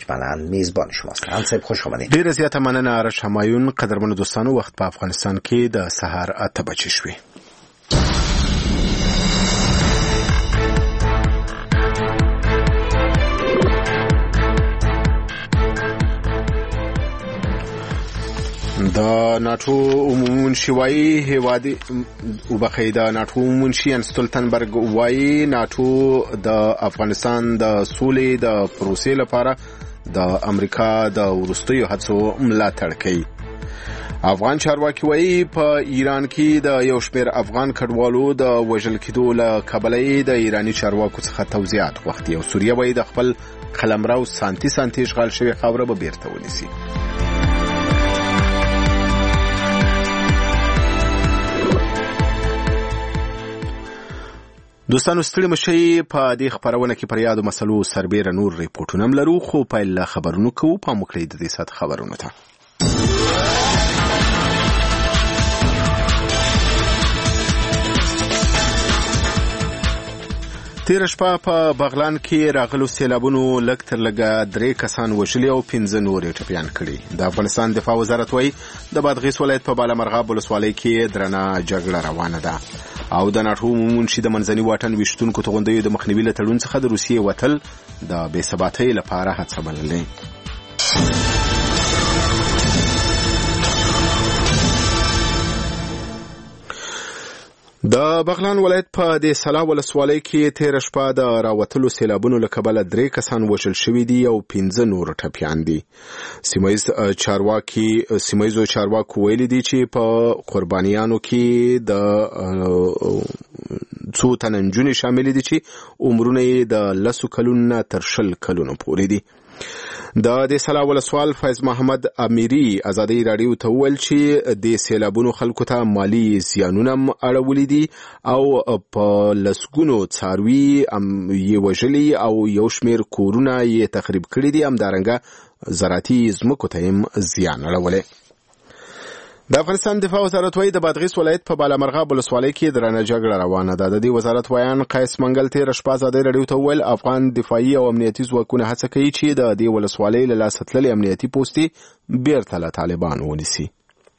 مجملا میزبان شماست. صاحب خوش آمدید. ډیره زیاته مننه آرش همایون. قدرمنو دوستانو، وخت په افغانستان کې د سهار 8 بجې شوې. د ناتو عمومي وایي هیوادي وبخیده ناتو عمومي انستولتنبرګ وایي ناتو د افغانستان د سولې د پروسې لپاره د امریکا د وروستیو هڅو ملاتړ کوي. افغان چارواکي وایي په ایران کې د یو شمېر افغان کډوالو د وژل کېدو له کبله د ایراني چارواکو څخه توضیحات غوښتي او سوریه وایي د خپل قلمرو سانتي اشغال شوې خاوره به بیرته ونیسي. دوستانو ستړي مشي په دې خبرونه کې پر یادو مسلو سربېره نور ریپورتونه هم لرو، خو پیل خبرونه کوو. پام وکړئ د دې سات خبرونه ته. تیر شپه په بغلان کې راغلو سیلابونو لږ تر لږه 3 کسان وژلي او 15 نور ټپیان کړي. د افغانستان دفاع وزارت وایي د بادغیس ولایت په بالامرغاب ولسوالۍ کې درنه جګړه روانه ده او د ناتو عمومي د منځني واټن ویشتونکو توغندیو د مخنیوي له تړون څخه د روسیې وتل د بې ثباتۍ لپاره هڅه بللې. د بغلان ولایت په د سلا ولسوالۍ کې تیر شپه د راوتلو سیلابونو له کبله 3 کسان وژل شوي دي او 15 نور ټپیان دي. سیمایزو چارواکو ویلي دي چې په قربانیانو کې د څو تنه نجونې شامل دي چې عمرونه یې د 10 کلونو تر 20 کلونو پورې دي. د سلا ولسوال فیض محمد امیری ازادي رادیو ته ویل چې د سیلابونو خلکو ته مالی زیانونه اړولې دي او په لسګونو څاروي یې وژلي او یو شمېر کورونه یې تخریب کړي دي. همدارنګه زراعتي ځمکو ته هم زیان اړولی. د افغانستان دفاع وزارت وایي د بادغیس ولایت په بالامرغاب ولسوالۍ کې درنه جګړه روانه ده. د دې وزارت ویان قیس منګل تیر شپه ازادي رادیو ته ویل افغان دفاعي او امنیتي ځواکونه هڅه کوي چې د دې ولسوالۍ له لاسه تللې امنیتي پوستې بیرته له طالبانو ونیسي.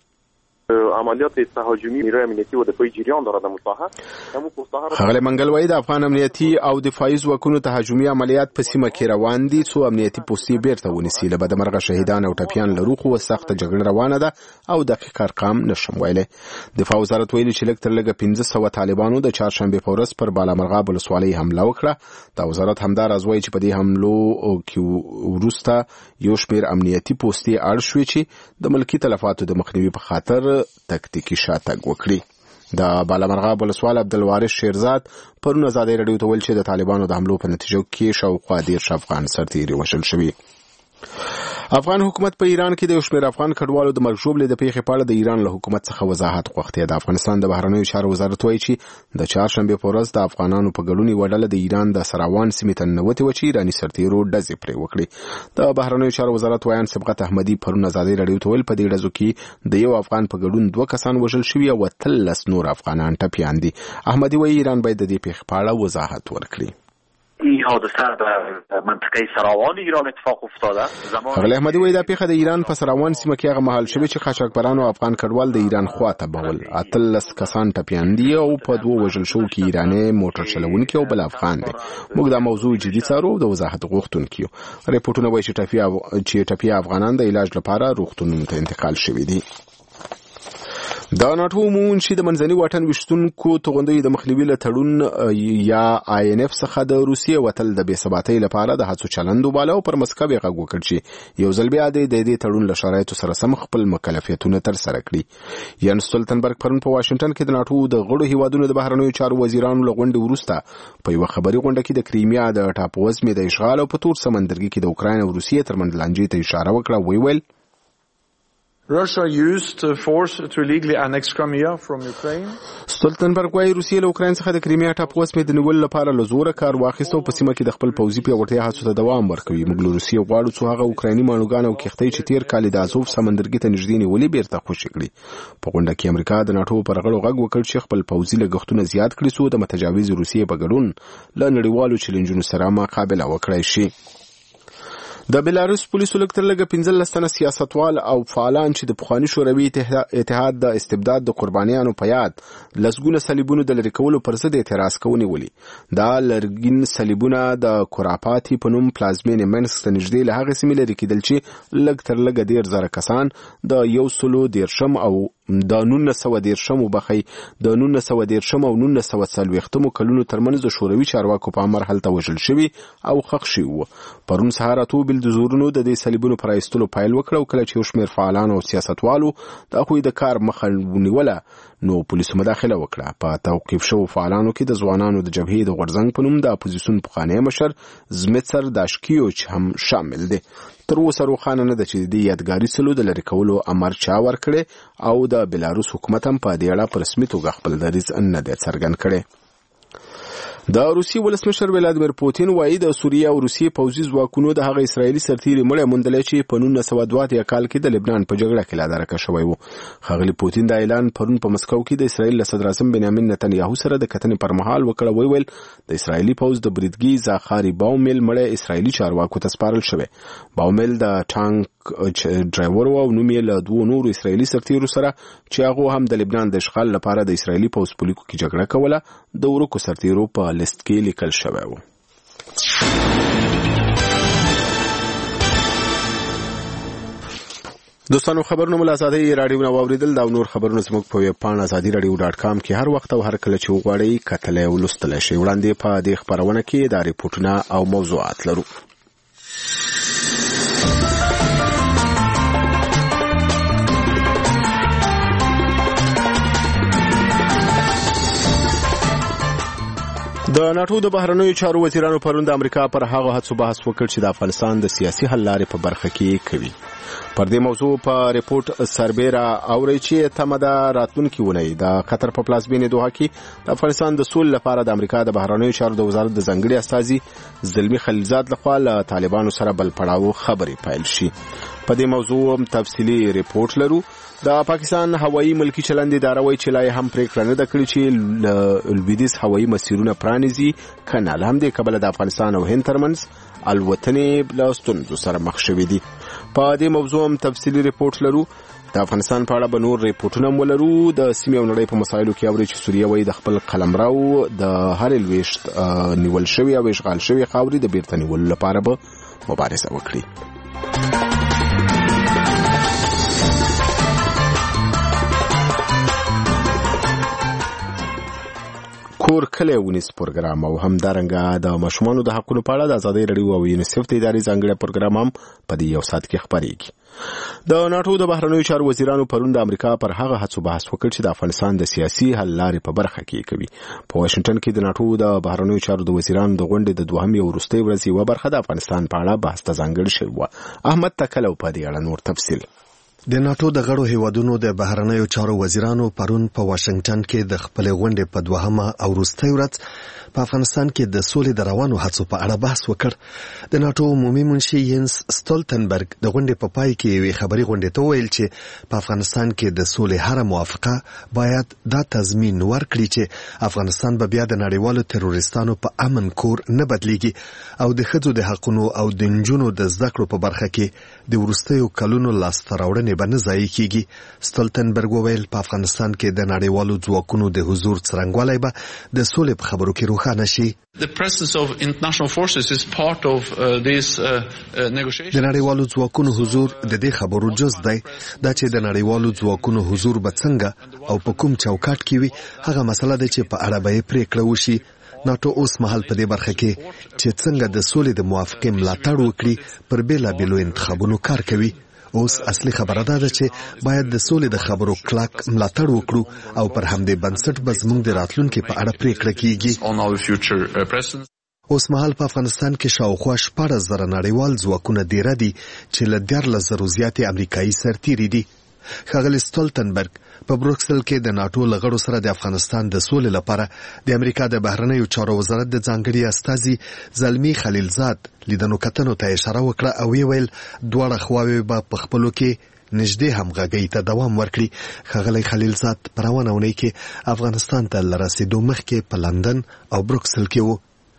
عملیات تهاجمی نیروی امنیتی و دفاعی جریان دارد در مساحه. خغل منګل وایي د افغان امنیتي او دفاعي ځواکونو تهاجمي عملیات په سیمه کې روان دي څو امنیتي پوستې بیرته ونیسي. له بدمرغه شهیدان او ټپیان لرو خو سخت جګړه روانه ده او دقیق ارقام نشم ویلای. دفاع وزارت ویلي چې لږ تر لږه 1500 طالبانو د چهارشنبه په ورځ پر بالامرغاب ولسوالۍ حمله وکړه. د وزارت همداراز وایي چې په دې حملو کې وروسته یو شمېر امنیتي پوستې اړ شوې چې د ملکي تلفاتو د مخنیوي په خاطر تکتیکی شاتګ وکړي. د بالامرغاب ولسوال عبدالوارث شیرزاد پرون ازادي رادیو ته ویل چې د طالبانو د حملو په نتیجه کې شاوخوا 10 افغان سرتیري وژل شوي. افغان حکومت په ایران کې د یو شمېر افغان کډوالو د مرګ ژوبلې د پیښې په اړه د ایران له حکومت څخه وضاحت غوښتې. د افغانستان د بهرنیو چارو وزارت وایي چې د چهارشنبه په ورځ د افغانانو په ګډون یوه ډله د ایران د سراوان سیمې ته ننوتې وه چې ایراني سرتیرو ډزې پرې وکړې. د بهرنیو چارو وزارت ویان سبقت احمدي پرون ازادي رادیو ته ویل په دې ډزو کې د یو افغان په ګډون 2 کسان وژل شوي او 13 نور افغانان ټپیان دي. احمدي وایي ایران باید د دې پیښې په اړه وضاحت ورکړي. این حادثه در منطقه سراوان ایران اتفاق افتاده. خغل احمدی وایي دا پیښه د ایران په سراوان سیمه کې هغه مهال شوې چې قاچاقبرانو افغان کډوال د ایران خواته بول. 13 کسان ټپیان دي او په 2 وژل شو کې ایرانی موټر چلوونکی او بل افغان دی. موږ دا موضوع جدي څارو او د وضاحت غوښتونکو. ریپورتونه وایي چې ټپي افغانان د علاج لپاره روغتونونو ته انتقال شوي دي. د ناتو عمومي د منځني واټن ویشتونکو توغندیو د مخنیوي له تړون یا INF څخه د روسیې وتل د بې ثباتۍ لپاره د هڅو چلند وباله او پر مسکو یې غږ وکړ چې یو ځل بیا د دې تړون له شرایطو سره سم خپل مکلفیتونه ترسره کړي. یان سټولتنبرګ پرون په واشنگټن کې د ناتو د غړو هیوادونو د بهرنیو چارو وزیرانو له غونډې وروسته په یو خبري غونډه کې د کریمیا د ټاپووزمې د اشغال او په تور سمندرګي کې د اوکراین او روسیې ترمنځ لانجې ته اشاره وکړه. ویل Russia used force to illegally annex Crimea from Ukraine. سټولتنبرګ وايي روسیې له اوکراین څخه د کریمیا ټاپووزمې د نیولو لپاره له زوره کار واخیستو په سیمه کې د خپل پوځي پیاوړتیا هڅو ته دوام ورکوي. موږ له روسیې غواړو چې هغه اوکرایني مانوګان او کښتۍ چې تیر کال د ازوف سمندرګي ته نږدې نیولې بیرته خوشي کړي. په غونډه کې امریکا د ناتو پر غړو غږ وکړ چې خپل پوځي لګښتونه زیات کړي څو د متجاوز روسیې په ګډون له نړیوالو چیلنجونو سره مقابله وکړي شي. د بلاروس پولیسو لږ تر لږه 15 تنه سیاستوال او فعالان چې د پخواني شوروي اتحاد د استبداد د قربانیانو په یاد لسګونه صلیبونو د لرې کولو پر ضد اعتراض ونیولي. دا لرګین صلیبونه د کوراپاتي په نوم پلازمینې منسک ته نږدې له هغې سیمې لرې کېدل چې لږ تر لږه 10,000 کسان د 113 او د 1913 وبخي د 1913 او 1940 کلونو ترمنځ د شوروي چارواکو په امر هلته وژل شوي او ښخ شوي وو. پرون سهار اته بل د زورونو د دې صلیبونو پر ایستلو پایل وکړ او کله چې یو شمېر فعالان او سیاستوالو د هغوی د کار مخه ونیوله نو پولیسو مداخله وکړه. په توقیف شوو فعالانو کې د ځوانانو د جبهې د غورځنګ په نوم د اپوزیسیون پخوانی مشر زمیتسر داشکیوچ هم شامل دی. تر اوسه روښانه نه ده چې د یادګاري سلو د لرې کولو امر چا ورکړی او د بلاروس حکومت هم په دې اړه په رسمي توګه خپل دریځ نه دی څرګند کړی. د روسي ولسمشر ولادیمیر پوتین وایي د سوریه او روسي پوځي ځواکونو د هغه اسرایلی سرتیري مړی موندلی چې په 1982 کال کې د لبنان په جګړه کې لادرکه شوی و. ښاغلي پوتین دا اعلان پرون په مسکو کې د اسرایل له صدر اعظم بنیامین نتنیاهو سره د کتنې پر مهال وکړ. ویل د اسرایلی پوځ د بریدګي زاخاري باومیل مړی اسرایلی چارواکو ته سپارل شوی. باومیل د ټانک ډرایور او نوم یې له دوه نورو اسرایلی سرتیرو سره چې هغه هم د لبنان د اشغال لپاره د اسرایلی پوځ په لیکو کې جګړه کوله د ورکو سرتیرو په لیست کې لیکل شوی و. دوستانو خبرونه مل ازادي رادیو نو اوریدل دا نور خبرونه زموږ په ویب پاڼه azadi.radio.com کې هر وخت او هر کله چې وغواړئ کتلای او لوستلای شئ. وړاندې په دې خبرونه کې دا ریپورتونه او موضوعات لرو. د ناتو د بهرنیو چارو وزیرانو پرون د امریکا پر هغه هڅو بحث وکړ چې د افغانستان د سیاسي حل لارې په برخه کې کوي. پر دې موضوع په ریپورت سربیره اوري چې تمدا راتلونکي ونی د قطر په پلازمینې دوحه کې د افغانستان د سولې لپاره د امریکا د بهرنیو چارو د وزارت د ځنګړي استازي زلمی خلیلزاد لخوا له طالبانو سره بل پړاو خبرې پیل شي. په دې موضوع تفصیلی ریپورت لرو. د پاکستان هوایي ملکی چلند اداره وایي چې لا هم پریکړه نه ده کړې چې لویدیځ هوایي مسیرونه پرانیزي کنه له همدې کبله د افغانستان او هند ترمنځ الوتنې له ستونزو سره مخ شوې دي. په دې موضوع هم تفصیلی ریپورت لرو. د افغانستان په اړه به نور ریپورتونه ولرو. د سیمې او نړۍ په مسایلو کې اوري چې سوریه وایي د خپل قلمرو د هر لويشت نیول شوی او اشغال شوی خاورې د بیرته نیولو لپاره به مبارزه وکړي. کور کله ونیس پروګرام او هم دارنګه د ماشومانو د حقونو په اړه د ازادي رادیو او یونیسف د ادارې ځانګړي پروګرام هم په دې یو ساعت کې خبرېږي. د ناتو د بهرنیو چارو وزیرانو پرون د امریکا پر هغه هڅو بحث وکړ چې د افغانستان د سیاسي حل لارې په برخه کې کوي. په واشنگټن کې د ناتو د بهرنیو چارو د وزیرانو د غونډې د دوهمې او وروستۍ ورځې یوه برخه د افغانستان په اړه بحث ته ځانګړې شوې وه. احمد تکلو په دې اړه نور تفصیل. د ناتو د غړو هیوادونو د بهرنیو چارو وزیرانو پرون په واشنگټن کې د خپل غونډې په دوهمه او وروستۍ ورځ په افغانستان کې د سولې د روانو هڅو په اړه بحث وکړ. د ناتو عمومي منشي ینس سټولتنبرګ د غونډې په پای کې یوې خبري غونډې ته ویل چې په افغانستان کې د سولې هر موافقه باید دا تضمین ورکړي چې افغانستان به بیا د نړیوالو تروریستانو په امن کور نه بدلیږي او د ښځو د حقونو او د نجونو د زده کړو په برخه کې د وروستیو کلونو لاسته راوړنې به نه ضایع کیږي. سټولتنبرګ وویل په افغانستان کې د نړیوالو ځواکونو د حضور څرنګوالی به د سولې په خبرو کې روښانه شي. The presence of international forces is part of these negotiations. د نړیوالو ځواکونو حضور د دې خبرو جز دی. دا چې د نړیوالو ځواکونو حضور به څنګه او په کوم چوکاټ کې وي هغه مسله ده چې په اړه به یې پریکړه وشي. ناتو اوس مهال په دې برخه کې چې څنګه د سولې د موافقې ملاتړ وکړي پر بیلابیلو انتخابونو کار کوي. اوس اصلي خبره ده چې باید د سولې د خبرو کلک ملاتړ وکړو او پر همدې بنسټ به زموږ د راتلونکي په اړه پریکړه کیږي. اوس مهال په افغانستان کې شاوخوا 14,000 نړیوال ځواکونه دیره دي چې له 14,000 زیاتې امریکایي سرتیري دي. ښاغلي سټولتنبرګ په بروکسل کې د ناتو لغړو سره د افغانستان د سولې لپاره د امریکا د بهرنیو چارو وزارت د ځانګړي استازي زلمی خلیلزاد لیدنو کتنو ته اشاره وکړه او ویل دواړه خواوې به په خپلو کې نږدې همغږۍ ته دوام ورکړي. ښاغلی خلیلزاد په روانه اونۍ کې افغانستان ته له رسېدو مخکې په لندن او بروکسل کې و.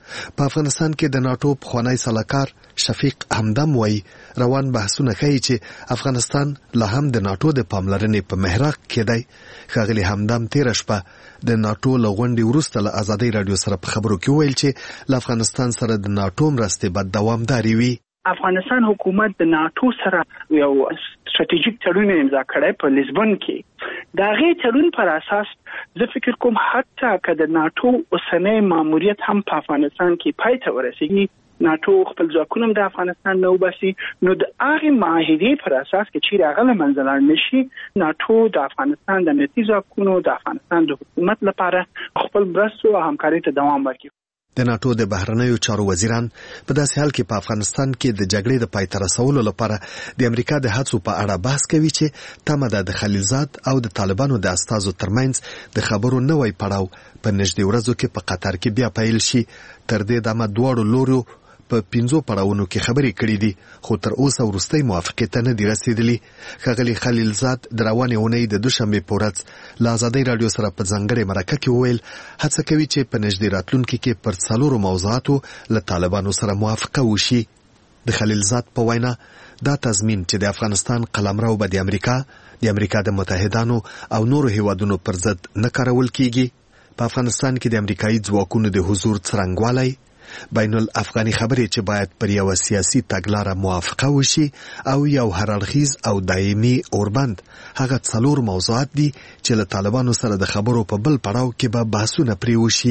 په افغانستان کې د ناتو پخوانی سلاکار شفیق همدم وایي روان بحثونه ښیي چې افغانستان لا هم د ناتو د پاملرنې په محراق کې دی. ښاغلي همدم تېره شپه د ناتو له غونډې وروسته له ازادۍ راډیو سره په خبرو کې وویل چې له افغانستان سره د ناتو مرستې به دوامدارې وي. افغانستان حکومت د ناتو سره یو ستراتیژیک تړون امضا کړی په لیزبون کې. دا غي تړون پر اساس زه فکر کوم حتی که د ناتو اوسنۍ ماموریت هم په افغانستان کې پای ته ورسیږي، ناتو خپل ځواکونه د افغانستان نه وباسي، نو د هغه معاهدې پر اساس کې چې راغله منځلار نشي، ناتو د افغانستان د امنیتي ځواکونو د افغانستان د حکومت لپاره خپل مرستو او همکارۍ ته دوام ورکړي. د ناتو د بهرنیو چارو وزیران په داسې حال کې په افغانستان کې د جګړې د پای ته رسولو لپاره د امریکا د هڅو په اړه بحث کوي چې تمه ده د خلیلزاد او د طالبانو د استازو ترمنځ د خبرو نوی پړاو په نږدې ورځو کې په قطر کې بیا پیل شي. تر دې دمه دواړو لورو په 5 پړاوونو کې خبرې کړې دي، خو تر اوسه وروستۍ موافقې ته نه دي رسیدلي. ښاغلي خلیلزاد د روانې اونۍ د دوشنبې په ورځ له ازادۍ راډیو سره په ځانګړې مرکه کې وویل هڅه کوي چې په نږدې راتلونکي کې پر 4 موضوعاتو له طالبانو سره موافقه وشي. د خلیلزاد په وینا دا تضمین چې د افغانستان قلمرو به د امریکا د متحدانو او نورو هیوادونو پر ضد نه کارول کیږي. په افغانستان کې د امریکایي ځواکونو د حضور څرنګوالی، بین الافغاني خبرې چې باید پر یو سیاسي تګلاره موافقه وشي او یو هررخیز او دایمي اوربند، هغه 4 موضوعات دي چې له طالبانو سره د خبرو په بل پړاو کې به بحثونه پرې وشي.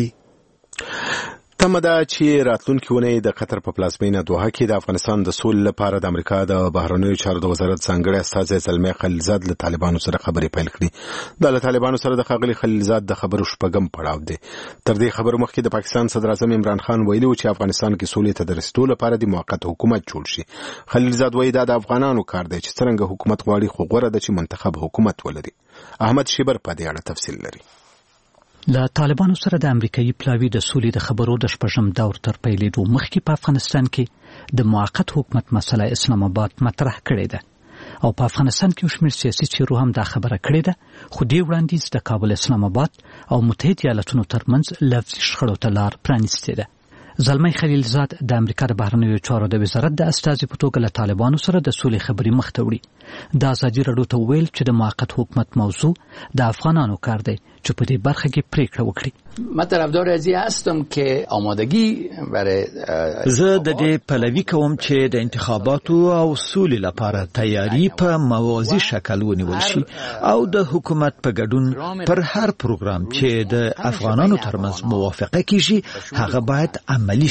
تمه ده چې راتلونکي اونۍ د قطر په پلازمینه دوحه کې د افغانستان د سولې لپاره د امریکا د بهرنیو چارو د وزارت ځانګړی استازی زلمی خلیلزاد له طالبانو سره خبرې پیل کړي. دا له طالبانو سره د ښاغلي خلیلزاد د خبرو شپږم پړاو دی. تر دې خبرو مخکې د پاکستان صدر اعظم عمران خان ویلي و چې افغانستان کې سولې ته د رسیدو لپاره د موقت حکومت جوړ شي. خلیلزاد وایي دا د افغانانو کار دی چې څرنګه حکومت غواړي، خو غوره ده چې منتخب حکومت ولري. احمد شیبر په دې اړه تفصیل لري. له طالبانو سره د امریکایي پلاوی د سولې د خبرو د شپږم دور تر پیلېدو مخکې په افغانستان کې د موقت حکومت مسله اسلام آباد مطرح کړې ده او په افغانستان کې شمېر سیاسي چیرو هم دا خبره کړې ده، خو دې وړاندیز د کابل اسلام آباد او متحده ایالاتونو ترمنځ لفظي شخړو ته لار پرانیستې ده. زلمی خلیلزاد د امریکا د بهرنیو چارو د وزارت د استازي په توګه له طالبانو سره د سولې خبرې مخ ته وړي. د ازادي راډیو ته ویل چې د موقت حکومت موضوع د افغانانو کار دی چې په دې برخه کې پریکړه وکړي. من طرفدار ازی هستم که آمادگی برای زه د دې پلوي کوم چې د انتخاباتو او سولې لپاره تیاری په موازی شکل ونیول شي او د حکومت په ګډون پر هر پروګرام چې د افغانانو ترمنځ موافقه کیږي هغه باید عملی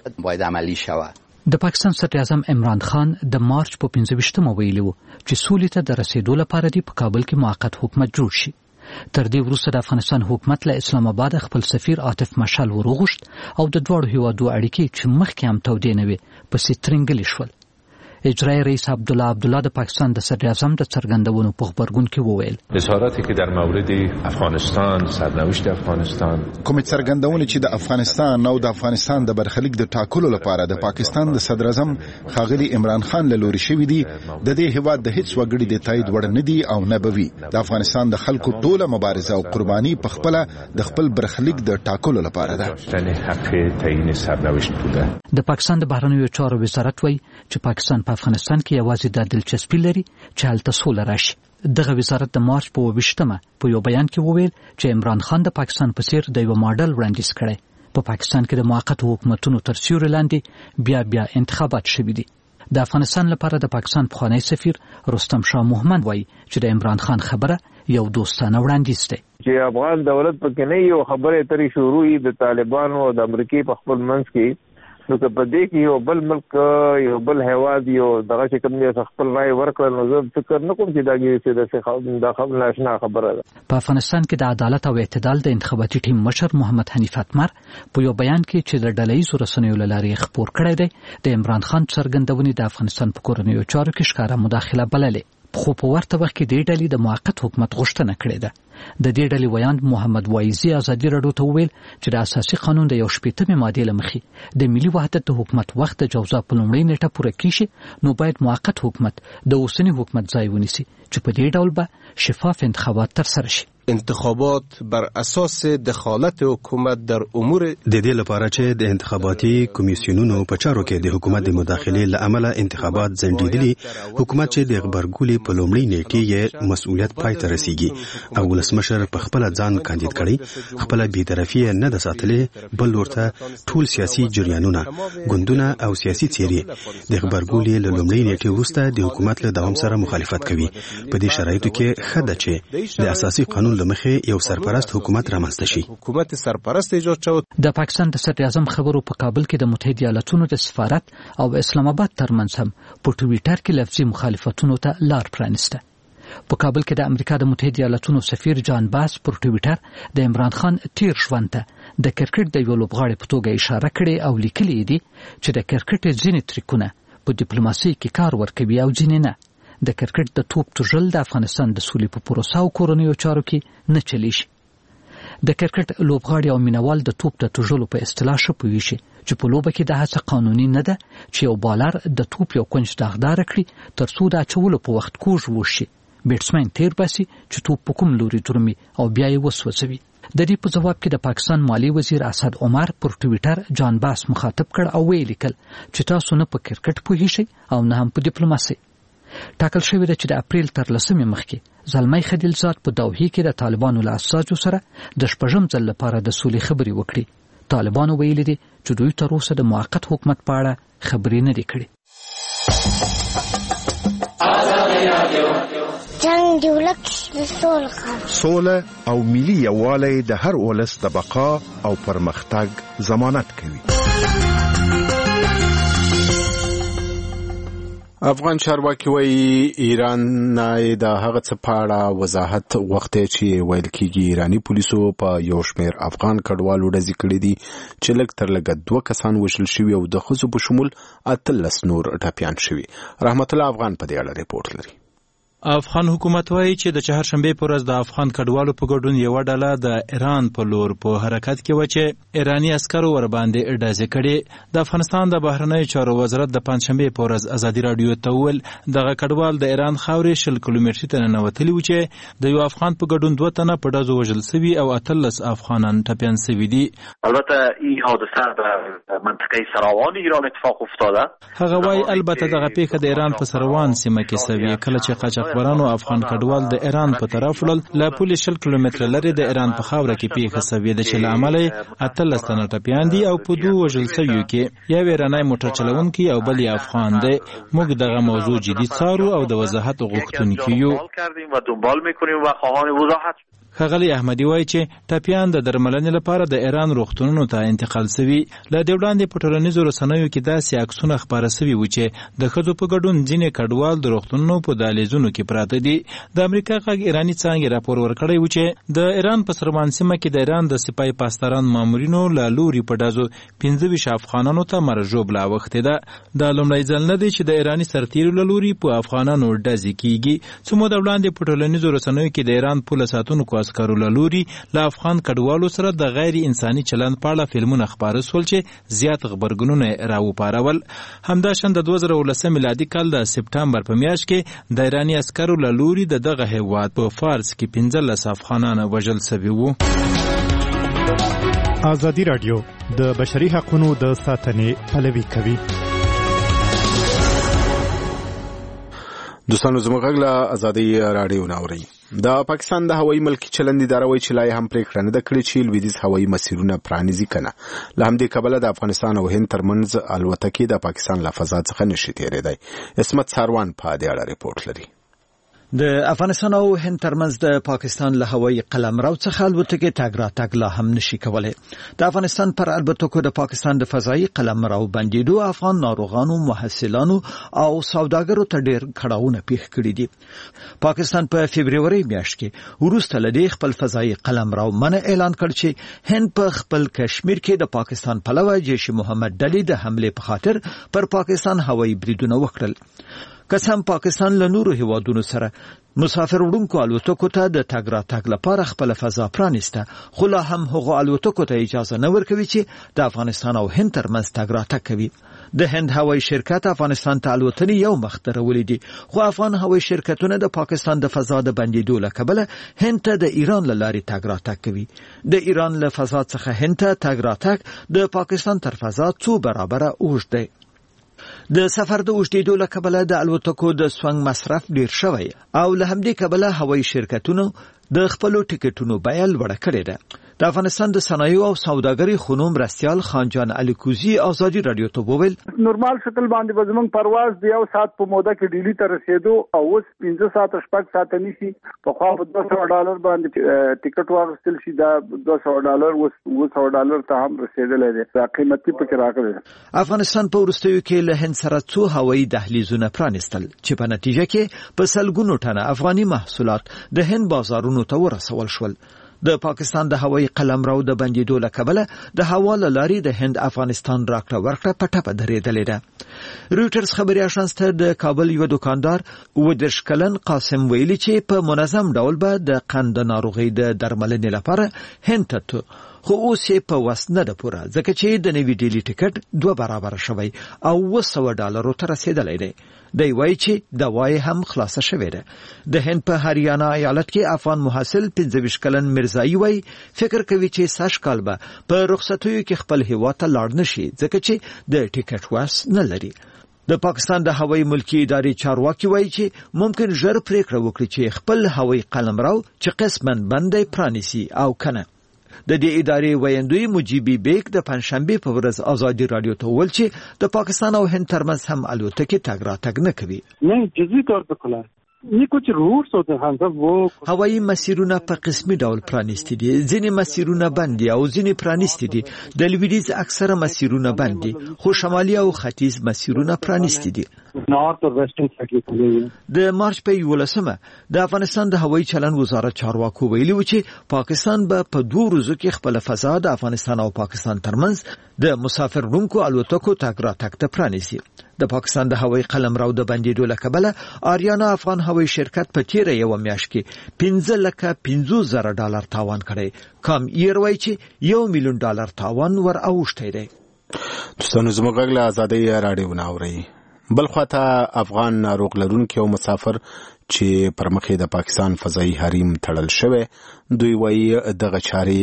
شي. د پاکستان صدر اعظم عمران خان د مارچ په 15مه ویلي و چې سولې ته د رسیدو لپاره دی په کابل کې موقت حکومت جوړ شي. تر دې وروسته د افغانستان حکومت له اسلام آباد خپل سفیر عاطف مشال وروغشت او د دوړو هیوادو اړیکې چې مخکې هم تودې نه وي پسې ترنګلې شول. اجرای رئیس عبدالله د پاکستان د صدر اعظم د څرګندونو په خبرګون کې وویل اظهاراتی که در مورد افغانستان، سرنوشت افغانستان، کوم څرګندونې چې د افغانستان او د افغانستان د برخلیک د ټاکلو لپاره د پاکستان د صدر اعظم ښاغلي عمران خان له لوري شوي دي، د دې هیواد د هیڅ وګړي د تایید وړ نه دي او نه به وي. د افغانستان د خلکو ټوله مبارزه او قرباني په خپله د خپل برخلیک د ټاکلو لپاره ده. د پاکستان د بهرنیو چارو وزارت وایي چې پاکستان په افغانستان کې یوازې د دلچسپي لري چې هلته سوله راشي. دغه وزارت د مارچ په 28مه په یو بیان کې وویل چې عمران خان د پاکستان په څیر د یو ماډل وړاندیز کړی. په پاکستان کې د موقت حکومتونو تر سیوري لاندې بیا انتخابات شوي دي. د افغانستان لپاره د پاکستان پخوانی سفیر رستم شاه محمد وایي چې د عمران خان خبره یو دوستانه وړاندیز دی. چې افغان دولت پکې نه یو خبره ترې شروع د طالبانو او د امریکای په خپل منځ کې، نو که په دې کې یو بل ملک یو بل هیواد یو دغه چې کوم دی خپل رائے ورکړل، نو زه فکر نه کوم چې دا خبره ناشنا خبره ده. په افغانستان کې د عدالت او اعتدال د انتخاباتي ټیم مشر محمد حنیف اتمر په یو بیان کې چې د ډلهییزو رسنیو له لارې خپور کړی دی د عمران خان څرګندونې د افغانستان په کورنیو چارو کې ښکاره مداخله بللې، خو په ورته وخت کې دې ډلې د موقت حکومت غوښتنه کړې ده. د دې ډلې ویاند محمد وایزي ازادي راډیو ته وویل چې د اساسي قانون د 18مې مادې له مخې د ملي وحدت د حکومت وخت د جوزا په لومړۍ نیټه پوره کیږي، نو باید موقت حکومت د اوسني حکومت ځای ونیسي چې په دې ډول به شفاف انتخابات ترسره شي. انتخابات بر اساس دخالت حکومت در امور د دې لپاره چې د انتخاباتي کمیسیونونو په چارو کې د حکومت د مداخلې له امله انتخابات ځنډېدلي، حکومت چې د غبرګولي په لومړۍ نیټه یې مسؤلیت پای ته رسیږي او ولسمشر په خپل ځان کاندید کړي، خپل بی‌طرفي نه د ساتلې، بل ورته ټول سیاسي جریانونه، ګوندونه او سیاسي څیرې د غبرګولي له لومړۍ نیټه وروسته د حکومت له دوام سره مخالفت کوي. په دې شرایطو کې ښه ده چې د اساسي قانون لمخې یو سرپرست حکومت رامنځته شي. حکومت سرپرست ایجاد شو. د پاکستان د صدر اعظم خبرو په کابل کې د متحده ایالاتونو د سفارت او اسلام آباد ترمنځ هم په ټویټر کې لفظي مخالفتونو ته لار پرانسته. په کابل کې د امریکا د متحده ایالاتونو سفیر جان باس پر ټویټر د عمران خان تیر ژوند ته د کرکټ د یو لوبغاړي په توګه اشاره کړې او لیکلي دي چې د کرکټ ځینې تریکونه په ډیپلوماسي کې کار ورکوي او ځینې نه. د کرکټ د توپ تژل د افغانستان د سولې په پروسه او کورنیو چارو کې نه چلی شي. د کرکټ لوبغاړي او مینوال د توپ د تژلو په اصطلاح ښه پوهیږي چې په لوبه کې د هڅه قانوني نه ده چې یو بالر د توپ یو کونج داغدار کړي تر څو د اچولو په وخت کوږ وشي، بیټسمن تیر باسي چې توپ په کوم لوري درومي او بیا یې وسوځوي. د دې په جواب کې د پاکستان مالی وزیر اسد عمر پر ټویټر جان باس مخاطب کړ او ویل لیکل چې تاسو نه په کرکټ پوهیږئ او نه هم په ډیپلوماسي. ټاکل شوی ده چې د اپریل تر 10 مخکې زلمی خلیلزاد په دوحه کې د طالبانو له اساسو سره د شپږم ځل لپاره د سولې خبرې وکړي. طالبانو ویلي دي چې دوی تر اوسه د موقت حکومت په اړه خبرې نه دي کړې. جنگ دی ولک سوله او ملي یووالی د هر ولس د بقا او پرمختګ ضمانت کوي. افغان چارواکي وایي ایران نه د هغه څه په اړه وضاحت غوښتي چې ویل کېږي ایراني پولیسو په یو شمېر افغان کډوالو ډزې کړې دي چې لږ تر لږه 2 کسان وژل شوي او د ښځو په شمول 18 نور ټپیان شوي. رحمت الله افغان په دې اړه ریپورت لري. افغان حکومت وایي چې د چهارشنبه په ورځ د افغان کډوالو په ګډون یو ډله د ایران په لور په حرکت کې و چې ایرانی عسکرو ور باندې ډزې کړې. د افغانستان د بهرنیو چارو وزارت د پنځشنبه په ورځ ازادي رادیو ته وویل دغه کډوال د ایران خاورې 10 کیلومتري ته ننوتلي و چې د یو افغان په ګډون 2 تنه په ډزو وژل شوي او 18 افغانان ټپیان شوي دي. البته این حادثه در منطقه سراوان ایران اتفاق افتاده. هغه وایي البته دغه پیښه د ایران په سروان سیمه کې شوې کله چې قاچاق ورانو افغان کډوال د ایران په طرف ول له پولیس 10 کیلومتره لري د ایران په خاوره کې پیښه شوې ده چې له امله 18 تنه ټپیان دي او په 2 وژل شویو کې یو ایرانی موټر چلونکي او بل افغان دی. موږ دغه موضوع جدي څارو او د وضاحت غوښتونکو یو کردیم و دنبال میکنیم و خواهان وضاحت. ښاغلی احمدي وایي چې ټپیان د درملنې لپاره د ایران روغتونونو ته انتقال شوي. له دې وړاندې په ټولنیزو رسنیو کې داسې عکسونه خپاره شوي وو چې د ښځو په ګډون ځینې کډوال د روغتونونو په دهلیزونو کې پراته دي. د امریکا غږ ایراني څانګې راپور ورکړی و چې د ایران په سروان سیمه کې د ایران د سپای پاسداران مامورینو له لوري په ډزو 15 افغانانو ته مرګ ژوبله اوښتې ده. دا لومړی ځل نه دی چې د ایراني سرتیرو له لوري په افغانانو ډزې کیږي. څو موده وړاندې په ټولنیزو رسنیو کې د ایران پوله ساتونکو عسکرو له لوري له افغان کډوالو سره د غیر انساني چلند په اړه فلمونه خپاره شول چې زیات غبرګونونه راوپارول. همداشان د 2019 میلادي کال د سپټمبر په میاشت کې د ایراني عسکرو له لوري د دغه هیواد په فارس کې 15 افغانان وژل شوي وو. ازادي رادیو د بشري حقوقو د ساتنې پلوي کوي. دوستانو زموږ غږ له ازادي رادیو ناوري. د پاکستان د هوایي ملکی چلند اداره وایي چې لا هم پریکړه نه ده کړې چې لویدیځ هوایي مسیرونه پرانیزي کنه. له همدې کبله د افغانستان او هند ترمنځ الوتکې د پاکستان له فضا څخه نشي تېرېدای. اسمت ساروان په دې اړه ریپورت لري. د افغانستان او هند ترمنځ د پاکستان له هوایي قلمرو څخه الوتکې تګ راتګ لا هم نشي کولای. د افغانستان پر الوتکو د پاکستان د فضایي قلمرو بندیدو افغان ناروغانو، محصلانو او سوداګرو ته ډېر کړاوونه پیښ کړي دي. پاکستان په فبرवरी میاشت کې وروسته لدی خپل فضایي قلمرو منع اعلان کړ چې هند په خپل کشمیر کې د پاکستان پلوه جیش محمد ډلې د حمله په خاطر پر پاکستان هوایي بریدونه وکړل. قسم پاکستان له نورو هیوادونو سره مسافر وړونکو الوتکو ته د تګ راتګ لپاره خپل فضا پرانیسته، خو لا هم هغو الوتکو ته اجازه نه ورکوي چې د افغانستان او هند ترمنځ تګ راتګ کوي. د هند هوایي شرکت افغانستان ته الوتنې یو مخ درولې دي، خو افغان هوایي شرکتونه د پاکستان د فضا د بندیدو له کبله هند ته د ایران له لارې تګ راتګ کوي. د ایران له فضا څخه هند ته تګ راتګ د پاکستان تر فضا څو برابره اوږد دی. د سفر د اوږدېدو له کبله د الوتکو د سونګ مصرف ډیر شوی او له همدې کبله هوایي شرکتونو د خپلو ټیکټونو بیه لوړه کړې ده. د افغانستان د صنایعو او سوداګرۍ خونو مرستیال خانجان الیکوزي ازادي رادیو ته وویل نورمال شکل باندې به زموږ پرواز د 1 ساعت په موده کې ډیلی ته رسیدو او اوس 15 ساعت شپږ ساعت نیسی په خوا $200 باندې ټیکټ واغستل شي دا $200 اوس $200 ته هم رسیدلې ده. دا قیمتي پکې راغلی. افغانستان په وروستیو کې له هند سره څو هوایي دهلیزونه پرانیستل چې په نتیجه کې په سلګونو ټنه افغاني محصولات د هند بازارونو ته ورسول شول. د پاکستان د هوایي قلمرو د بندیدو له کبله د هوا له لارې د هند افغانستان راکړه ورکړه په ټپه درېدلې ده. رویټرز خبري اژانس ته د کابل یو دکاندار 30 کلن قاسم ویلي چې په منظم ډول به د قند ناروغي د درملنې لپاره هند ته خو اوس یې په وس نه ده پوره ځکه چې د نوي ډیلی ټیکټ 2 برابر شوی او $100 ته رسیدلی دی. دی وایي چې دوا هم خلاصه شوې ده. د هند په هریانا ایالت کې افغان محصل 25 کلن مرزایی وایي فکر کوي چې سږ کال به په رخصتیو کې خپل هیواد ته لاړ نشي ځکه چې د ټیکټ واس نه لري. د پاکستان د هوایي ملکی ادارې چارواکي وایي چې ممکن ژر پریکړه وکړي چې خپل هوایي قلمرو چې قسمن بندي پرانیسي او کنه. د دې ادارې ویاندوی مجيبي بیگ د پنځشنبه په ورځ ازادي رادیو ته ویل چې د پاکستان او هند ترمنځ هم الوتکې تګ راتګ نه کوي. نه جزئی طور په کلا یہ کچھ روٹس ہوتے ہیں صاحب وہ هوایي مسیرونه په قسمي ډول پرانیستي دي، ځینې مسیرونه بند دي او ځینې پرانیستي دي. د لویدیز اکثره مسیرونه بند دي خو شمالي او ختیځ مسیرونه پرانیستي دي. نارث او ویسټرن سایډ د مارچ په 11مه د افغانستان د هوایي چلند وزارت چارواکو ویلي و چې پاکستان به په 2 ورځو کې خپل فضا د افغانستان او پاکستان ترمنځ د مسافر وړونکو الوتکو تګ راتګ ته پرانیسي. د پاکستان د هوایي قلمرو د بندیدو له کبله آریانا افغان هوایي شرکت په تیره یو میاشت کې $15,50,000 تاوان کړی. کام ایر وایي چې $1 میلیون تاوان ور اوښتی دی. دوستانو زموږ غږ له ازادي رادیو نه اورئ. بل خواته افغان ناروغ لرونکي او مسافر چې پر مخې د پاکستان فضایي حریم تړل شوی دوی وایي دغه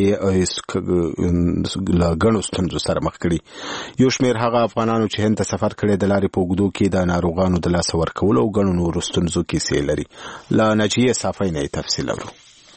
چارې له ګڼو ستونزو سره مخ کړي. یو شمېر هغه افغانانو چې هند ته سفر کړی د لارې په اوږدو کې د ناروغانو د لاسه ورکولو او ګڼو نورو ستونزو کیسې لري. له نجیه صافی نه تفصیل اورو.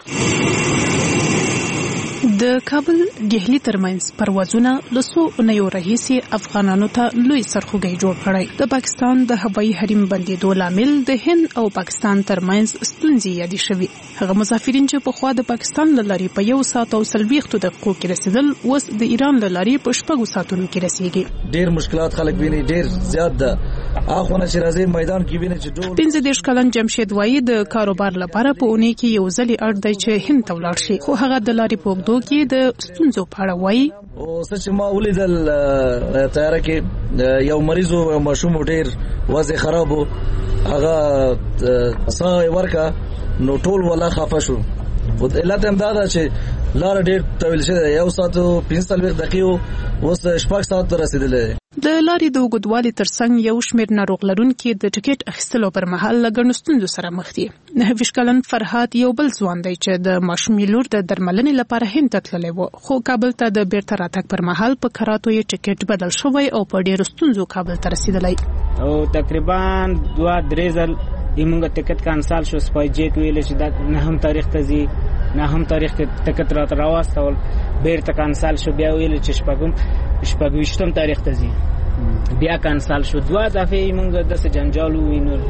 د کابل دهلی ترمنځ پروازونه لسو اونیو راهیسې افغانانو ته لوی سرخوږی جوړ کړی. د پاکستان د هوایي حریم بندیدو لامل د هند او پاکستان ترمنځ ستونزې یادې شوې. هغه مسافرین چې په خوا د پاکستان له لارې په 1 ساعت او 40 دقیقو کې رسیدل اوس د ایران له لارې په 6 ساعتونو کې رسیږي. ډېر مشکلات خلک ویني، ډېر زیات ده. اخونه چې راځي میدان کې ویني چې ډول 15 کلن جمشید وایي د کاروبار لپاره په اونۍ کې یو ځلې اړ دی چې هند ته ولاړ شي، خو هغه د لارې په اوږدو کې د ستونزو په اړه وایي. او چې ما ولیدل تیاره کې یو مریض او ماشوم ډېر وضع خراب وو، هغه ساه ورکا نو ټول ولا خفه شو. خو علت هم دا ده چې لار ډېر طویل شوی، 1 ساعت او 45 دقیقې اوس 6 ساعت رسیدلې. د لارې د اوږدوالي ترڅنګ یو شمېر ناروغ لرونکي د ټیکټ اخیستلو پر مهال له ګڼو ستونزو سره مخ دي. 9 کلن فرهاد یو بل ځوان دی چې د ماشومې لور د درملنې لپاره هند ته تللی و، خو کابل ته د بیرته راتګ پر مهال په کراتو یې ټیکټ بدل شوی او په ډېرو ستونزو کابل ته رسیدلی. او تقریبا 2-3 ځل موږ ټیکټ کانسل شو. سپایجیټ ویل چې دا 9 تاریخ ته ځي، 9 تاریخ ته ټیکټ راواستول، بیرته کانسل شو. بیا ویل چې 28 تاریخ ته ځي، بیا کانسل شو. 2 دفعې موږ د جنجال وینو.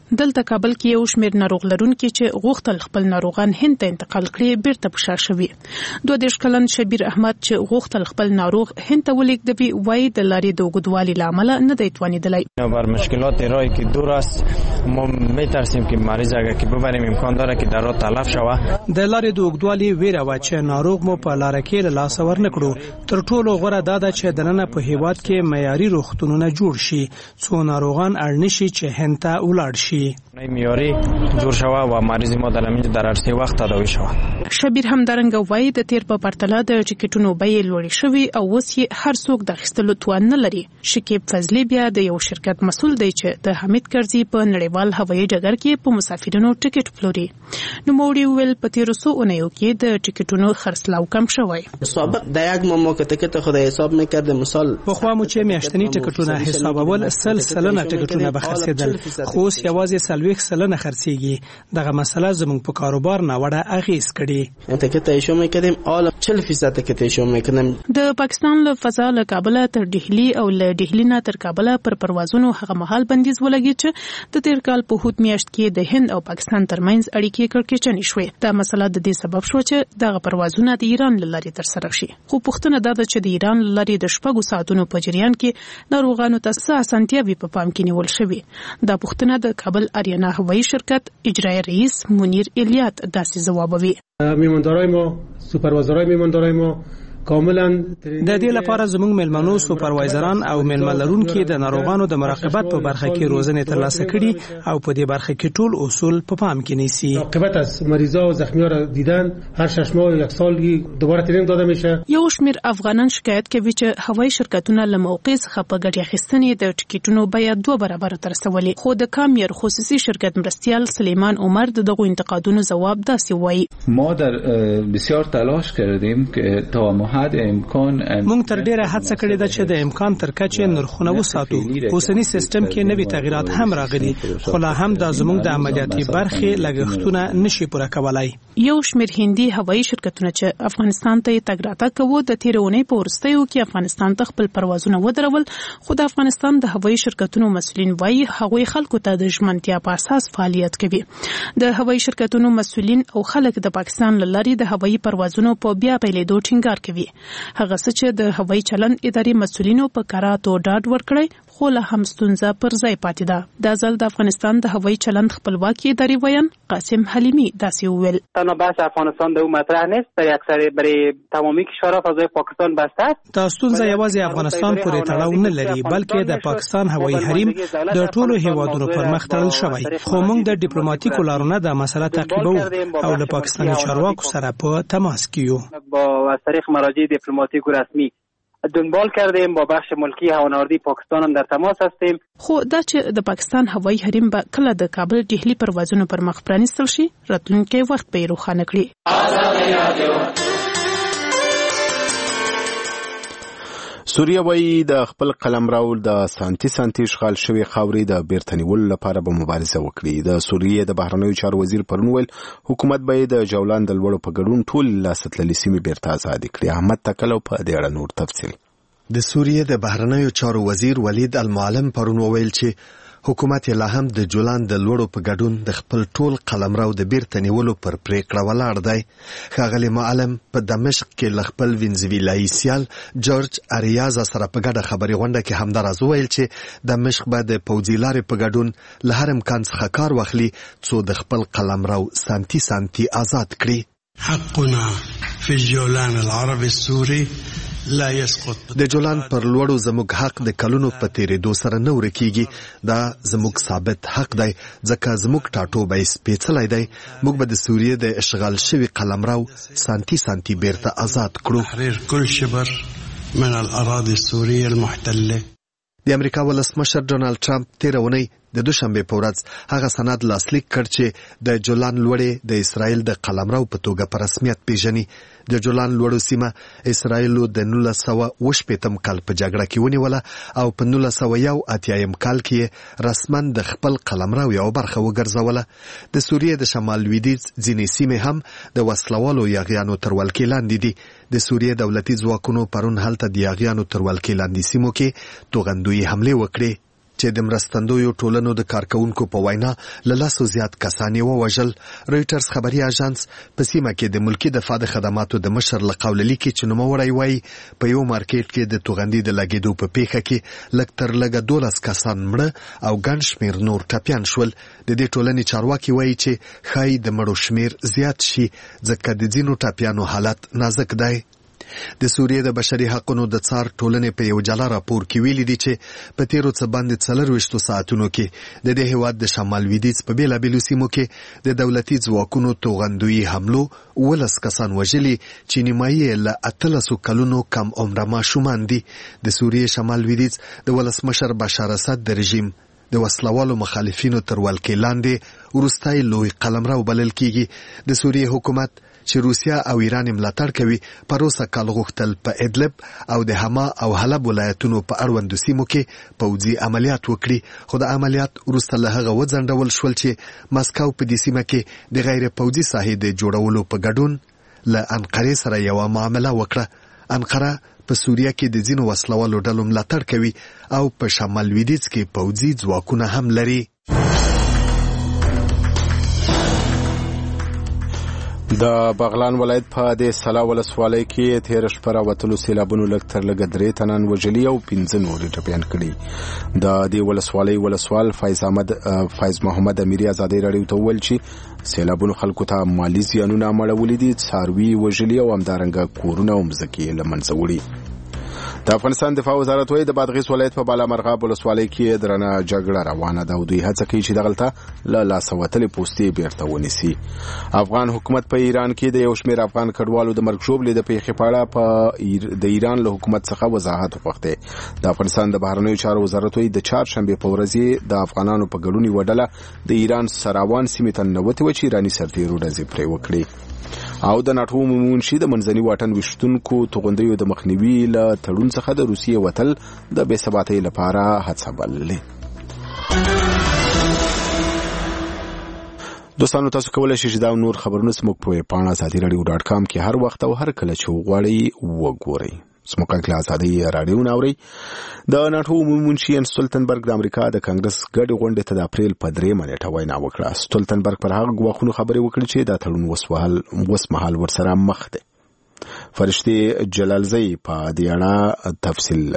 دلته کابل کې یو شمېر ناروغ لرونکي چې غوښتل خپل ناروغان هند ته انتقال کړي بیرته په شا شوي. 22 کلن شبیر احمد چې غوښتل خپل ناروغ هند ته ولېږدوي وایي د لارې د اوږدوالي له امله نه دی توانېدلی. بر مشکلات راهی که دور است ما میترسیم که مریض اگر که ببریم امکان داره که در راه تلف شوه. د لارې د اوږدوالي ویره وه چې ناروغ مو په لاره کې له لاسه ورنکړو. تر ټولو غوره دا ده چې دننه په هیواد کې معیاري روغتونونه جوړ شي څو ناروغان اړ نشي چې هند ته ولاړ شي. معیاري جوړ شوه و مریض ما در همینجا در عرض وخت تداوی شوه. شبیر همدارنګه وایي د تیر په پرتله د ټیکټونو بیې لوړې شوي او اوس یې هر څوک د اخیستلو توان نه لري. شکیب فضلي بیا د یو شرکت مسؤل دی چې د حمید کرزي په نړیوال هوایي ډګر کې په مسافرینو ټیکټ پلوري. نوموړي ویل په تیرو څو اونیو کې د ټیکټونو خرڅلاو کم شوی. سابق د یک ماه که ټیکټ خود حساب میکرد مثال پخوا مو چې میاشتنی ټیکټونه حسابول سلسله ټیکټونه به خرڅېدل خو اوس یوازې 40% خرڅېږي. دغه مسله زموږ په کاروبار ناوړه اغېز کړي. ټیکټ ایشو میکردیم اول 40% ټیکټ ایشو میکردیم. د پاکستان له فضا له کابل تر ډهلی او له ډهلی نه تر کابل پر پروازونو هغه مهال بندیز ولګي چې د تیر کال په هوت میاشت کې د هند او پاکستان ترمنځ اړیکې کړکېچنې شوې. دا مسله د دې سبب شو چې دغه پروازونه د ایران له لارې ترسره شي. خو پوښتنه دا ده چې د ایران له لارې د 6 ساعتونو په جریان کې ناروغانو ته څه اسانتیاوې په پام کې نیول شوې. دا پوښتنه د کابل آریانا هوایي شرکت اجرایی رئیس منیر الیات داسې ځوابوي. میماندارای ما سوپروایزرای میماندارای ما کاملا د دې لپاره زموږ ملمنو سوپروایزران او ململرونکو د ناروغانو د مراقبت په برخه کې روزنه ترلاسه کړي او په دې برخه کې ټول اصول په پام کې نیسي. مراقبت از مریضا و زخمی‌ها را دیدن هر 6 ماه و 1 سال دوباره ترینینگ داده میشه. یو شمېر افغانان شکایت کوي چې هوایي شرکتونه له موقع څخه په ګټه اخیستنې د ټیکټونو بیه 2 برابر ترسولي. خو د کامیر خصوصي شرکت مرستیال سلیمان عمر دغه انتقادونو جواب داسې وایي. ما در بسیار تلاش کردیم که تا مونږ تر ډیره هڅه کړې ده چې د امکان تر کچې نرخونه وساتو. اوسنی سیستم کې نوي تغیرات هم راغلي خو لا هم د زموږ د عملیاتي برخې لګښتونه نشي پوره کولای. یو شمېر هندي هوایي شرکتونه چې افغانستان ته تګ راتګ کوي د تیرونې په وروستیو کې افغانستان ته خپل پروازونه ودرول. خو د افغانستان د هوایي شرکتونو مسؤلین وایي هغوی خلکو ته د ژمنتیا په اساس فعالیت کوي. د هوایي شرکتونو مسؤلین او خلک د پاکستان له لارې د هوایي پروازونو په بیا پیلېدو ټینګار کوي. هغه څه چې د هوایي چلند ادارې مسؤلینو په کراتو ډاډ ورکړی خو له هم ستونزه پر ځای پاتې ده. دا ځل د افغانستان د هوایي چلند خپلواکي ادارې ویان قاسم حلیمی داسې وویل. تنها بحث افغانستان در اون مطرح نیست، در اکثر برای تمامی کشورها فضای پاکستان بسته است. دا ستونزه یوازې افغانستان پورې تړاو نه لري بلکې د پاکستان هوایي حریم د ټولو هیوادونو پر مخ تړل شوی. خو موږ د ډیپلوماټیکو لارونو د مسله تعقیبو او له پاکستاني چارواکو سره په تماس کې یو. با از طریق مراجع دیپلماتیک و رسمی دنبال کردیم، با بخش ملکی هوانوردی پاکستان هم در تماس هستیم. خو دا چې د پاکستان هوایي حریم به کله د کابل ډهلی پروازونو پر مخ پرانیستل شي راتلونکي وخت به روښانه کړي. سوریه وایي د خپل قلمرو د سانتي اشغال شوی خاورې د بیرته نیولو لپاره به مبارزه وکړي. د سوریه د بهرنیو چارو وزیر پرون ویل حکومت به د جولان د لوړو په ګډون ټول لاستللي سیمې بیرته آزاد کړي. احمد تکلو په دې اړه نور تفصیل. د سوریه د بهرنیو چارو وزیر ولید المعلم پرون ویل چې حکومت یې لا هم د جولان د لوړو په ګډون د خپل ټول قلمرو د بیرته نیولو پر پریکړه ولاړ دی. ښاغلی معلم په دمشق کې له خپل وینزویلایي سیال جورج اریازا سره په ګډه خبري غونډه کې همداراز وویل چې دمشق به د پوځي لارې په ګډون له هر امکان څخه کار واخلي څو د خپل قلمرو سانتي آزاد کړي. حقنا فی الجولان العربي السوري لا يسقط. د جولان پر لوړو زموږ حق د کلونو په تیرېدو سره نه ورکیږي. دا زموږ ثابت حق دی ځکه زموږ ټاټوبی سپېڅلی دی. موږ به د سوریې د اشغال شوي قلمرو سانتي بیرته آزاد کړو. تحرير كل شبر من الاراضي السوريه المحتله. د امریکا ولسمشر ډونالد ټرمپ تېره اونۍ د دوشنبه په ورځ هغه سند لاسلیک کړ چې د جولان لوړې د اسرائیل د قلمرو په توګه په رسمیت پیژني. د جولان لوړو سیمه اسرائیلو د 1980 کال په جګړه کې ونیوله او په 1981 کال کې رسما د خپل قلمرو یو برخه وګرځوله. د سوریې د شمال لویدیځ ځینې سیمې هم د وسلوالو یاغیانو تر ولکې لاندې دي. د سوریې دولتي ځواکونو پرون هلته د یاغیانو تر ولکې لاندې سیمو کې توغندویي حملې وکړې. چې د مرستندویو ټولنو د کارکونکو په وینا له 100 زیات کسان یې ووژل. رویټرز خبري اژانس په سیمه کې د ملکی دفاع د خدماتو د مشر له قول لیکي چې نوموړی وایي په یو مارکیټ کې د توغندي د لګیدو په پیښه کې لږ تر لږه 12 کسان مړه او ګڼ شمېر نور ټپیان شول. د دې ټولنې چارواکي وایي چې ښایي د مړو شمېر زیات شي ځکه د ځینو ټپیانو حالت نازک دی. د سوریې د بشري حقوقو د څار ټولنې په یو جلا راپور کې ویلي دي چې په تیرو څه باندې 24 ساعتونو کې د دې هیواد د شمال لویدیځ په بیلابیلو سیمو کې د دولتي ځواکونو توغندویي حملو 12 کسان وژلي چې نیمایي له 13 کلونو کم عمره ماشومان دي. د سوریې شمال لویدیځ د ولسمشر بشار اسد د رژیم د وسلوالو مخالفینو تر ولکې لاندې وروستی لوی قلمرو بلل کیږي. د سوریې حکومت چې روسیا او ایران ملاتړ کوي پروسه کال غوښتل په ادلب او د حما او حلب ولایتونو په اړوندو سیمو کې پوځي عملیات وکړي، خو د عملیات وروسته له هغه وځنډول شول چې مسکو په دې سیمه کې د غیر پوځي ساحې د جوړولو په ګډون له انقرې سره یو معامله وکړه. انقره په سوریه کې د ځینو وسلوالو ډلو ملاتړ کوي او په شمال لویدیځ کې پوځي ځواکونه هم لري. د بغلان ولایت په د سلا ولسوالۍ کې تیر شپه راوتلو سیلابونو لږ تر لږه 3 تنان وژلي او 15 نور ټپیان کړي. د دې ولسوالۍ ولسوال فیض محمد امیری ازادي راډیو ته وویل چې سیلابونو خلکو ته مالی زیانونه مړولي دي، څاروي وژلي او همدارنګه کورونه او مځکې له منځه وړي. د افغانستان دفاع وزارت وايي د بادغیس ولایت په بالامرغاب ولسوالۍ کې درنه جګړه روانه ده او دوی هڅه کوي چې دغلته له لاسه وتلې پوستې بیرته ونیسي. افغان حکومت په ایران کې د یو شمېر افغان کډوالو د مرګ ژوبلې د پیښې په اړه د ایران له حکومت څخه وضاحت وغوښتی. د افغانستان د بهرنیو چارو وزارت وايي د چهارشنبې په ورځ د افغانانو په ګډون یوه ډله د ایران سراوان سیمې ته ننوتې وه چې ایراني سرتیرو ډزې پرې وکړې. او د ناټو عمومي منشي د منځني واټن ویشتونکو توغندیو د مخنیوي له تړون څخه د روسیې وتل د بې ثباتۍ لپاره هڅه بللې. دوستانو تاسو کولای شئ چې دا نور خبرونه زموږ په پاڼه azadi.radio.com کې هر وخت او هر کله چې وغواړئ وګورئ. زموږ کله ازادي راډیو ناوري. د ناټو عمومي منشي ستولتنبرګ د امریکا د کانګرس ګډ غونډې ته د اپریل په 3 نیټه وینا وکړه. ستولتنبرګ پر هغه غواخونو خبرې وکړې چې دا تړون وسمحال ورسره مخ دی. فرشتي جلالزی په دې اړه تفصیل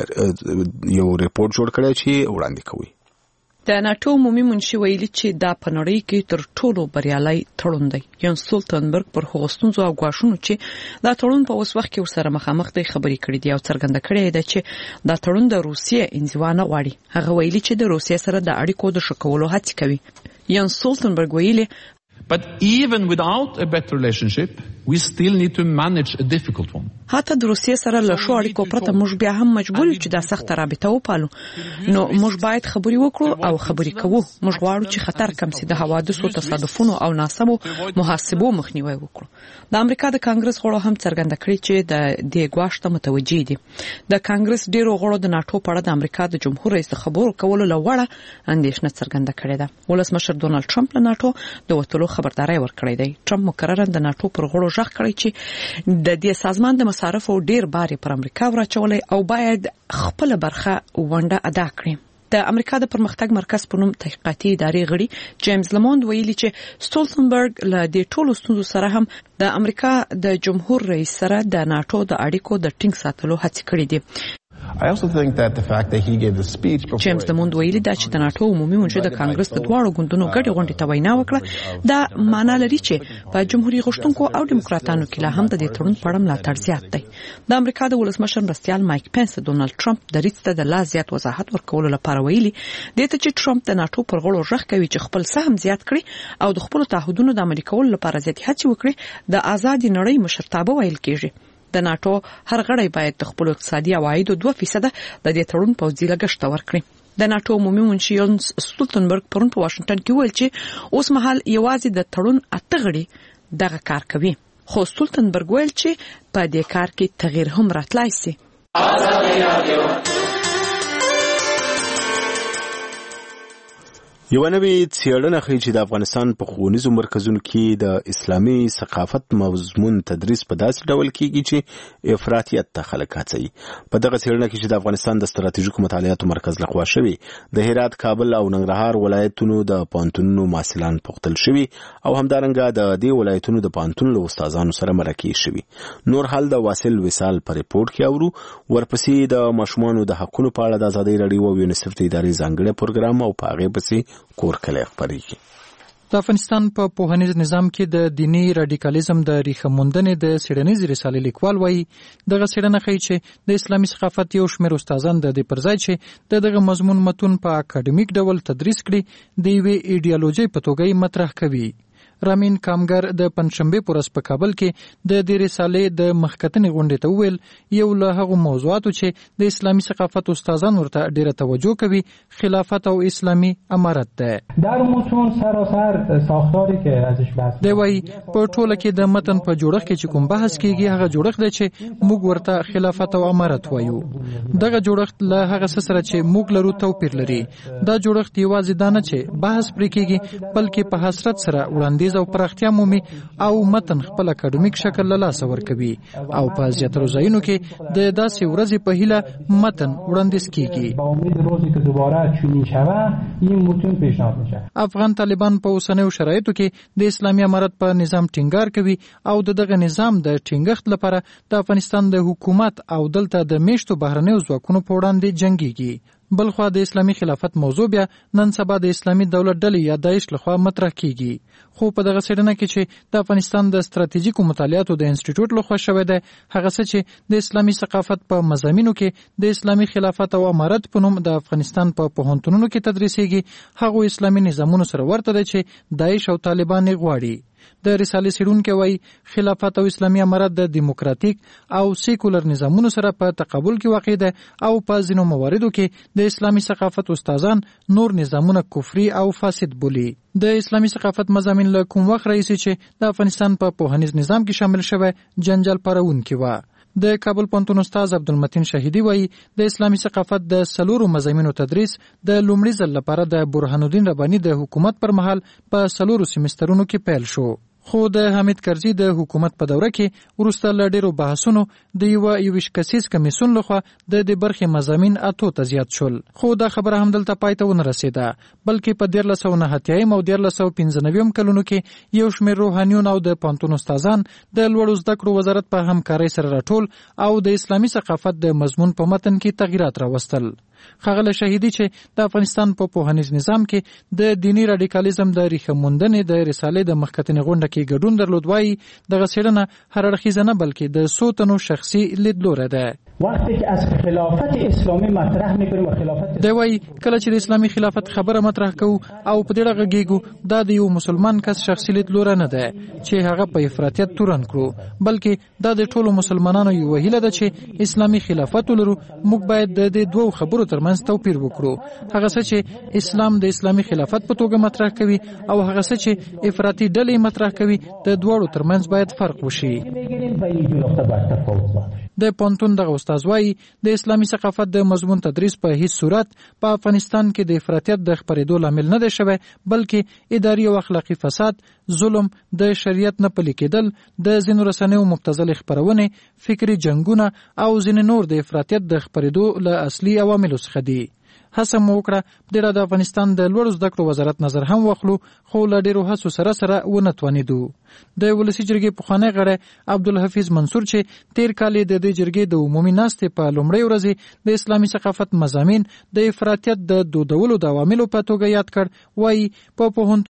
یو ریپورت جوړ کړی چې وړاندې کوي. د ناټو عمومي منشي ویلي چې دا په نړۍ کې تر ټولو بریالي تړون دی. یان ستولتنبرګ پر هغو ستونزو او غواښونو چې دا تړون په اوس وخت کې ورسره مخامخ دی خبرې کړې دي او څرګنده کړې ده چې دا تړون د روسیې انزوا نه غواړي. هغه ویلي چې د روسیې سره د اړیکو د ښه کولو هڅې کوي. یان ستولتنبرګ ویلي But even without a better relationship, we still need to manage a difficult one. حتی د روسیې سره له ښو اړیکو پرته موږ بیا هم مجبور یو چې دا سخته رابطه وپالو. نو موږ باید خبرې وکړو او خبرې کوو. موږ غواړو چې خطر کم شي، د حوادثو، تصادفونو او ناسمو محاسبو مخنیوي وکړو. د امریکا د کانګرس غړو هم څرګنده کړې چې د دې غواړ ته متوجي دي. د کانګرس ډیرو غړو د ناټو په اړه د امریکا د جمهور رئیس خبرو کولو لوړه اندېښنه څرګنده کړې ده. ولسمشر ډونالد ټرمپ له ناټو د وټولو خبرداري ورکړې ده. ټرمپ مکررن د ناټو پر غړو ژغ کړی چې د دې سازمان د مصارفو ډیر بار پر امریکا ورچولې او باید خپل برخه ونډه ادا کړي. د امریکا د پرمختګ مرکز په نوم تحقیقاتي ادارې غړي جیمز لموند ویلي چې ستولتنبرګ له دې ټولو ستونزو سره هم د امریکا د جمهور رئیس سره د ناټو د اړیکو د ټینګ ساتلو هڅې کړې دي. I also think that the fact that he gave the speech before جیمز لموند ویلي دا چې د ناټو عمومي منشي د کانګرس د دواړو ګوندونو ګډې غونډې ته وینا وکړه دا معنا لري چې په جمهوریت غوښتونکو او دیموکراتانو کې لا هم د دې تړون په اړه ملاتړ زیات دی. د امریکا د ولسمشر مرستیال مایک پنس ډونالد ټرمپ د ریټ ته د لا زیات وضاحت ورکولو لپاره ویلي دی چې ټرمپ د ناټو پر غړو ژغ کوي چې خپل سهم زیات کړي او د خپل تعهدونو د عملي کولو لپاره زیات هڅې وکړي. د آزادې نړۍ مشرتابه ویل کېږي. د ناټو هر غړی باید د خپل اقتصادي عوایدو 2% د دې تړون پوځي لګښت ورکړي. د ناټو عمومي منشي ستولتنبرګ پرون په واشنگټن کې ویل چې اوس مهال یوازې د تړون 8 غړي دغه کار کوي. خو ستولتنبرګ ویل چې په دې کار کې تغییر هم راتلای شي. یو نوې څېړنه ښیي چې د افغانستان په ښوونیزو مرکزونو کې د اسلامي ثقافت مضمون تدریس په داسې ډول کېږي چې افراطیت ته خلک هڅوي. په دغه څېړنه کې چې د افغانستان د ستراتیژیکو مطالعاتو مرکز لخوا شوي، د هرات، کابل او ننګرهار ولایتونو د پوهنتونونو محصلان پوښتل شوي او همدارنګه د دې ولایتونو د پوهنتون له استادانو سره مرکې شوي. نور حال د واصل وصال په ریپورت کې اورو. ورپسې د ماشومانو د حقونو په اړه د ازادۍ راډیو او یونیسف د ادارې ځانګړی پروګرام او په هغې پسې کورکلی خپرېږي. د افغانستان په پوهنیز نظام کې د دینی رادیکالیزم د ریښه موندنې د څېړنیزې رسالې لیکوال وایي دغه څېړنه ښیي چې د اسلامي ثقافت یو شمېر استادان د دې پر ځای چې دغه مضمون متون په اکاډمیک ډول تدریس کړي د یوې ایډیالوژۍ په توګه یې مطرح کوي. رامین کامګر د پنځشنبې په ورځ په کابل کې د دې رسالې د مخکتنې غونډې ته وویل یو له هغو موضوعاتو چې د اسلامي ثقافت استادان ورته ډېره توجه کوي خلافت او اسلامي امارت ده. در متون سراسر ساختاری که ازش بحث دی وایي په ټوله کې د متن په جوړښت کې چې کوم بحث کېږي هغه جوړښت دی چې موږ ورته خلافت او امارت وایو. دغه جوړښت له هغه څه سره چې موږ لرو توپیر لري. دا جوړښت یوازې دا نه چې بحث پرې کېږي بلکې په حسرت سره وړاندیز او پراختیا مومي او متن خپل اکاډمیک شکل له لاسه ورکوي او په زیاترو ځایونو کې د داسې ورځې په هیله متن وړاندیز کیږي. افغان طالبان په اوسنیو شرایطو کې د اسلامي امارت په نظام ټینګار کوي او دغه نظام د ټینګښت لپاره د افغانستان د حکومت او دلته د میشتو بهرنیو ځواکونو په وړاندې جنګیږي. بلخوا د اسلامي خلافت موضوع بیا نن سبا د اسلامي دولت ډلې یا داعش لخوا مطرح کیږي. خو په دغه څېړنه کې چې د افغانستان د ستراتیژیکو مطالعاتو د انسټیټیوټ لخوا شوی دی هغه څه چې د اسلامي ثقافت په مضامینو کې د اسلامي خلافت او امارت په نوم د افغانستان په پوهنتونونو کې تدریسېږي هغه اسلامي نظامونو سره ورته دی چې داعش او طالبان یې غواړي. د رسالې څېړونکي وایي خلافت او اسلامي امارت د دیموکراتیک او سیکولر نظامونو سره په تقابل کې واقع ده او په ځینو مواردو کې د اسلامي ثقافت استادان نور نظامونه کفري او فاسد بولي. د اسلامي ثقافت مضامین له کوم وخت راهیسې چې د افغانستان په پوهنیز نظام کې شامل شوی جنجال پارونکي و. د کابل پوهنتون استاد عبدالمتین شهیدی وایي د اسلامي ثقافت د 4 مضامینو تدریس د لومړي ځل لپاره د برهان الدین رباني د حکومت پر مهال په 4 سیمسترونو کې پیل شو. خو د حمید کرزي د حکومت په دوره کې وروسته له ډېرو بحثونو د 21 کسیز کمیسیون لخوا د دې برخې مضامین 8 ته زیات شول. خو دا خبره هم دلته پای ته ونه رسېده بلکې په 1990 او 1995 کلونو کې یو شمېر روحانیون او د پوهنتون استادان د لوړو زده کړو وزارت په همکارۍ سره راټول او د اسلامي ثقافت د مضمون په متن کې تغییرات راوستل. ښاغلی شهیدي چې د افغانستان په پوهنیز نظام کې د دینی رادیکالیزم د ریښه موندنې د رسالې د مخکتنې غونډه کې ګډون درلود وایي دغه څېړنه هر اړخیزه نه بلکې د څو تنو شخصي لیدلوری ده. وقتی که از خلافت اسلامی مطرح میکنیم و خلافت دی وایي کله چې د اسلامي خلافت خبره مطرح کوو او په دې غږیږو دا د یو مسلمان کس شخصي لیدلوری نه ده چې هغه په افراطیت تورن کړو بلکې دا د ټولو مسلمانانو یو هیله ده چې اسلامي خلافت ولرو. موږ باید د دې دوو خبرو ترمنځ توپیر وکړو. هغه څه چې اسلام د اسلامي خلافت په توګه مطرح کوي او هغه څه چې افراطي ډلې مطرح کوي د دواړو ترمنځ باید فرق وشي. د پوهنتون دغه استاد وایي د اسلامي ثقافت د مضمون تدریس په هیڅ صورت په افغانستان کې د افراطیت د خپرېدو لامل نه دی شوی بلکې اداري او اخلاقي فساد، ظلم، د شریعت نه پلي کېدل، د ځینو رسنیو مبتذلې خپرونې، فکري جنګونه او ځینې نور د افراطیت د خپرېدو له اصلي عواملو څخه دي. هڅه مو وکړه د افغانستان د لوړو زده کړو وزارت نظر هم واخلو خو له ډېرو هڅو سره ونه توانېدو. د ولسي جرګې پخوانی غړی عبدالحفیظ منصور چې تیر کال د دې جرګې د عمومي ناستې په لومړۍ ورځ د اسلامي ثقافت مضامین د افراطیت د دودولو د عواملو په توګه یاد کړ وایي په پوهنتون